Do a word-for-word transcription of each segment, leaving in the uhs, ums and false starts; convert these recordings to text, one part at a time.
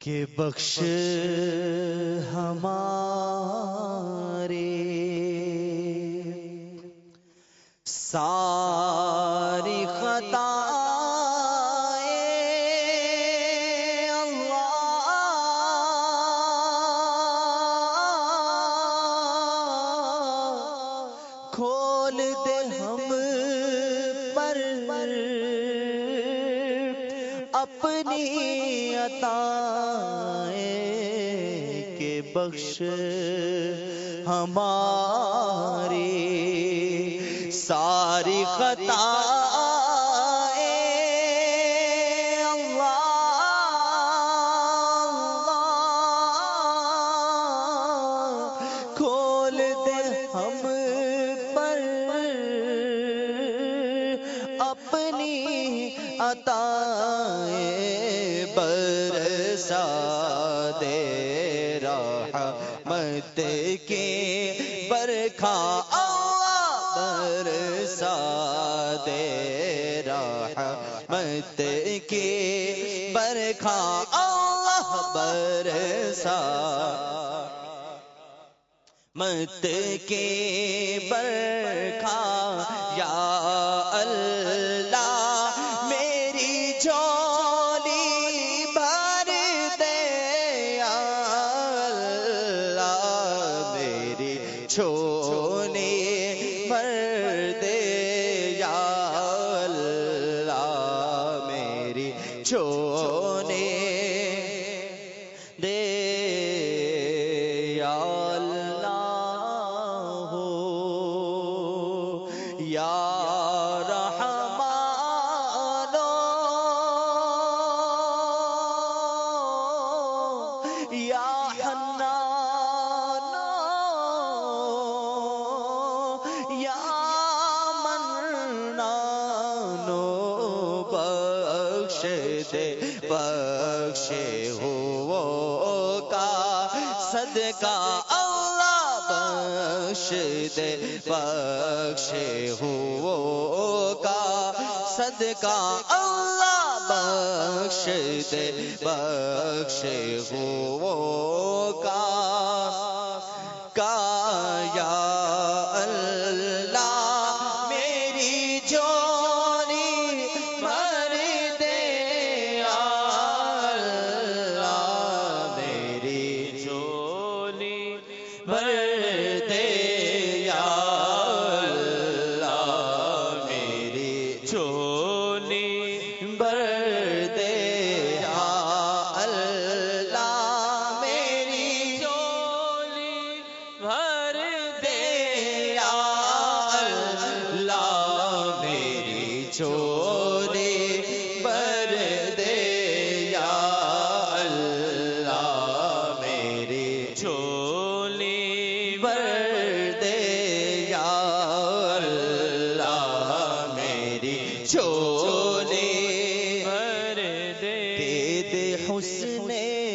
کہ بخش ہمارے ساری خطائیں اللہ کھول دے ہم پر اپنی عطائیں کہ بخش ہماری ساری خطائیں اللہ کھول دے ہم پر اپنی عطائیں برسا دے رحمت کے برکھا برسا دے رحمت کے برکھا اللہ برسا مت کے برکھا یا اللہ میری جھولی بھر دے یا اللہ میری جھولی بھر دے یا اللہ میری جھولی دے یا اللہ ہو یا بخشے ہو کا صدقہ اللہ بخش دے بخشے ہو کا صدقہ اللہ بخش دے بخشے ہو کا کا یا اللہ میری جھولی بھر دے بھر دے یا اللہ میری جھولی بھر دے یا اللہ میری جھولی بھر دے یا اللہ میری جھولی بھر دے یا اللہ میری جھولی بھر دے یا اللہ میری جھولی بھر دے دے دے حسن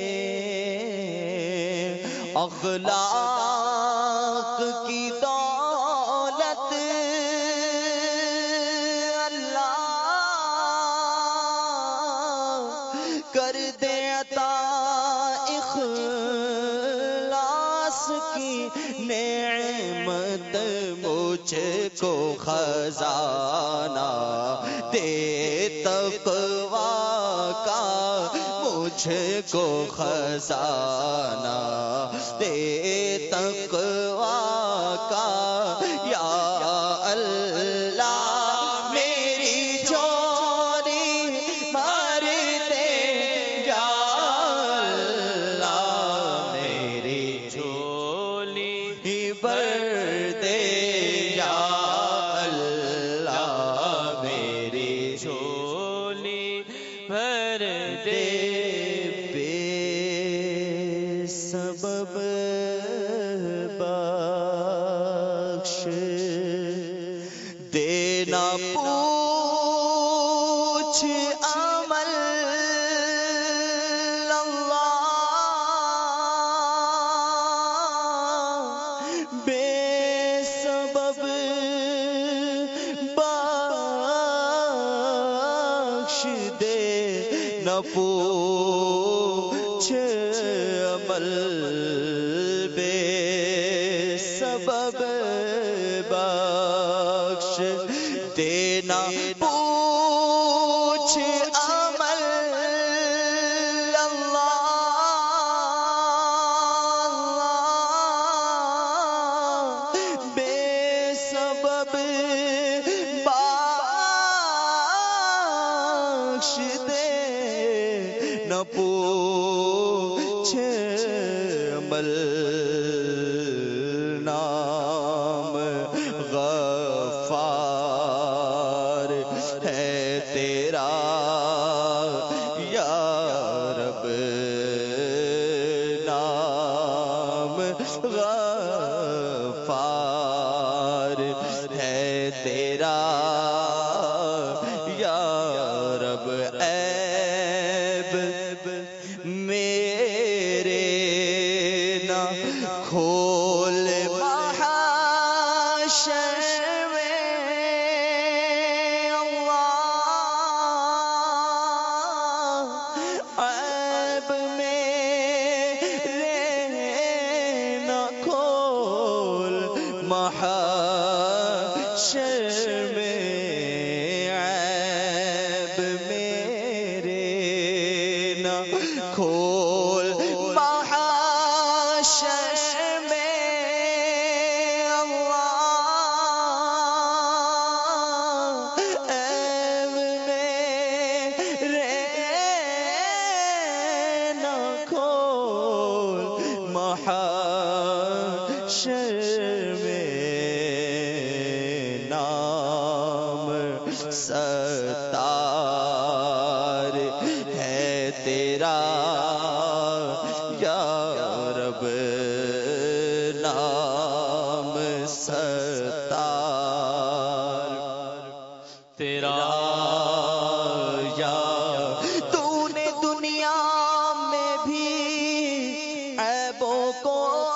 اخلاق کی دولت اللہ کر دے عطا اخلاص کی نعمت مجھ کو خزانہ دے تقویٰ کا مجھ کو خزانہ دے تقویٰ کا یا اللہ میری جھولی بھر دے یا اللہ میری جھولی بھر دے یا اللہ میری جھولی بھر دے بے سبب بخش دینا پوچھ عمل اللہ بے سبب بخش دے نہ پوچھ عمل بے سبب بخش دینا پوچھ عمل اللہ بے سبب بخش دے نہ پوچھ عمل نام غفار ہے تیرا یا رب نام غفار ہے تیرا یا رب عیب میرے نہ کھول محشر میں اللہ عیب میرے نہ کھول محشر میں عیب میرے نہ کھول محشر میں اللہ عیب میرے نہ کھول محشر میں نام ستار ہے تیرا یا رب نام ستار تیرا یا تو نے دنیا میں بھی عیبوں کو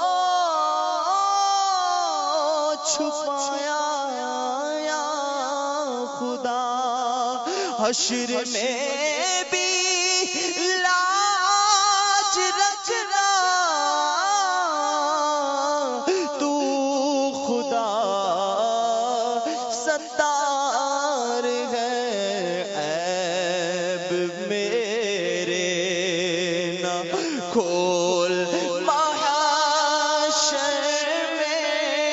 چھپایا یا خدا حشر میں بھی لاج رکھنا تو خدا ستار ہے عیب میرے نہ کھول محشر میں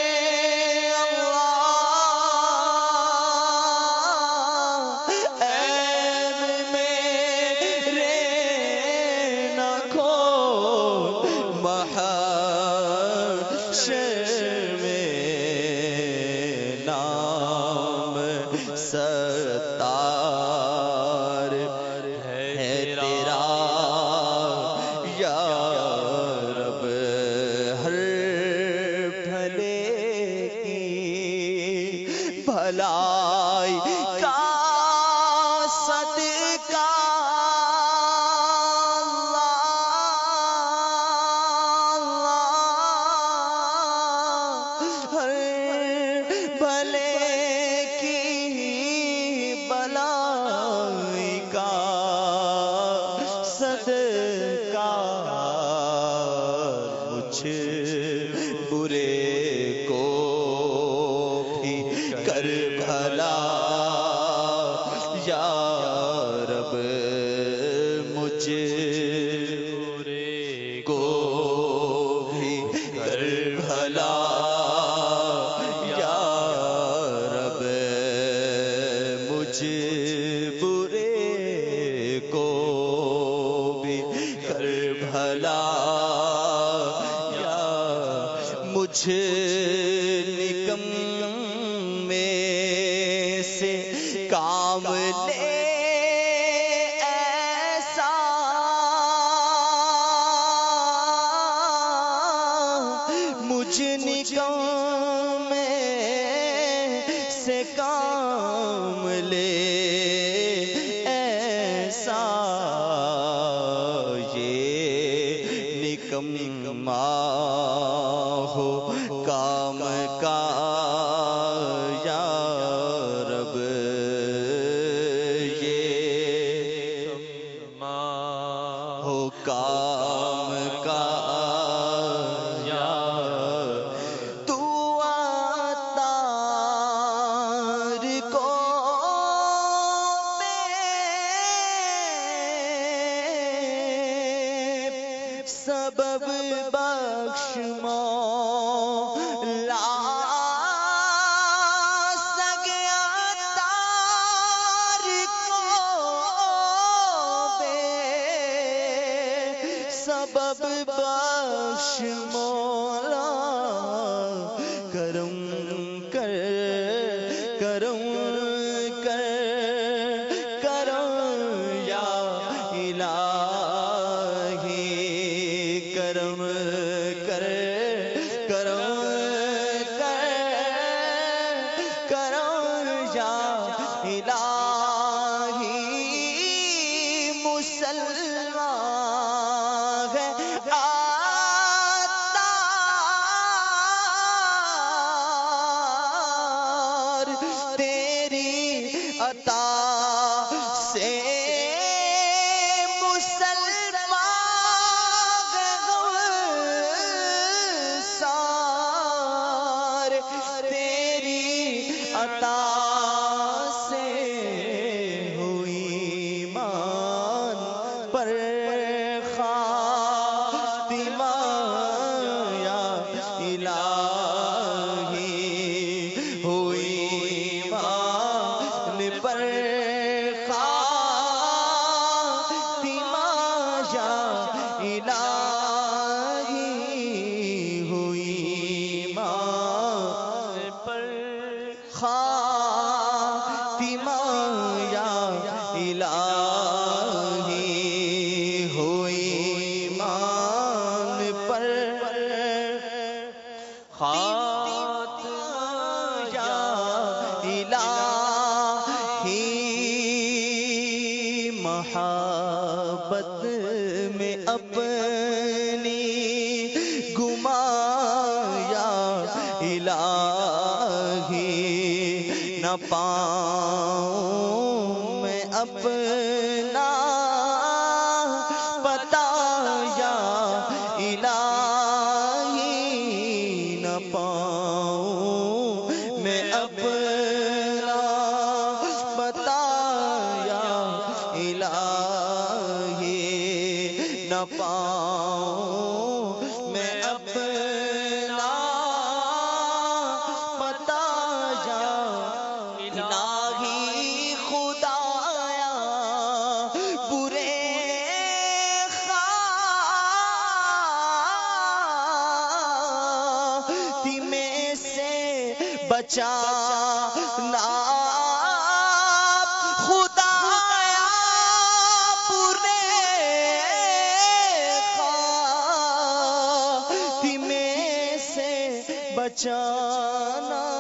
اللہ عیب میرے نہ کھول محشر میں نام ستار ہے تیرا یا رب ہر بھلے کی بھلائی کا صدقہ اللہ ہر بھلے کی بلائی کا صدقہ مجھ برے کو بھی کر بھلا یا رب مجھ برے کو بھی کر بھلا یا رب مجھ برے کو بھی کر بھلا یا مجھ نکمے سے کام لے ایسا مجھ نکمے سے کام لے ایسا یہ نکما ہو کام کا یا رب یہ ہو کام کا سبب بخش مولا سگیا تار کو بے سبب بخش مولا کرم کر کرم کر کرم یا الہی کرم کر کرم کر کرم یا الہی مسلمان ہے عطار تیری عطا سے عطا سے ہوئی ایمان پر خاتمہ یا الہی ہوئی ایمان پر خاتمہ یا الہی ہوئی ایمان پر خاتمہ یا الہی ہوئی ایمان پر خاتمہ یا الہی محبت میں اپنی گما یا الہی نہ پاؤں میں اپنا پتا یا الہی نہ پاؤں میں اپنا پتا یا الہی نہ پاؤں میں اپنا پتا یا الہی خدایا برے خاتمے سے بچانا خدایا برے خاتمے سے بچانا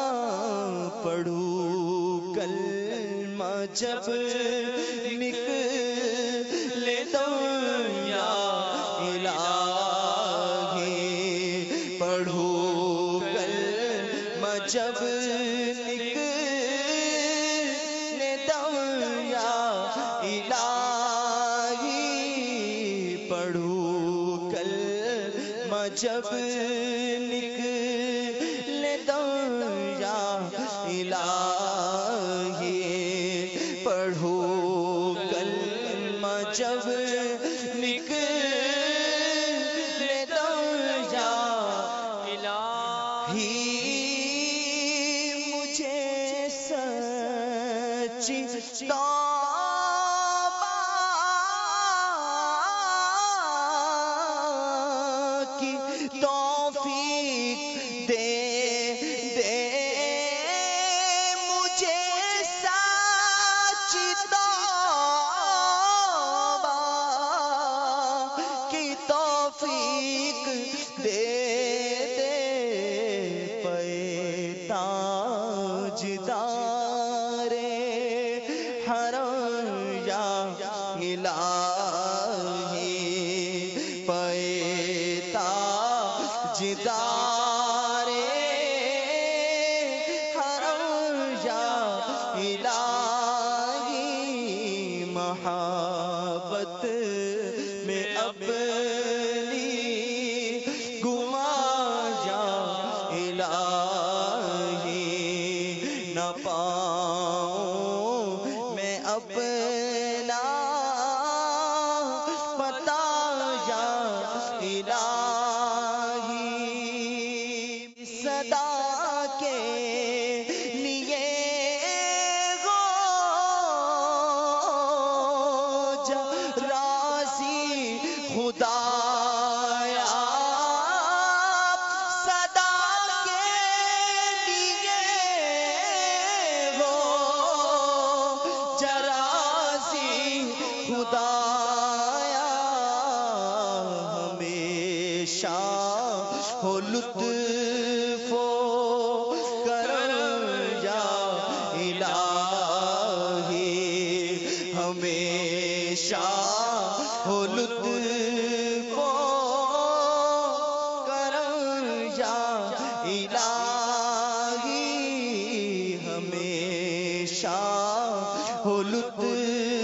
پڑھوں کلمہ جب نکلے دم یا الہی پڑھوں کلمہ جب نکلے دم یا الہی پڑھوں کلمہ جب نکلے دم یا الہی پڑھوں کلمہ جب نکلے دم یا الہی مجھے سچی توبہ کی توفیق دے دے مجھے سچی توبہ کی توفیق دے دے پے تاجدار حرم یا الہی پے تاجدار حرم یا الہی محبت میں اپنی گما یا الہی نہ پاؤں میں اپنا پتا یا ہمیشہ ہو لطف و کرم یا الہی، ہمیشہ ہو لطف و کرم یا الہی، ہمیشہ ہو لطف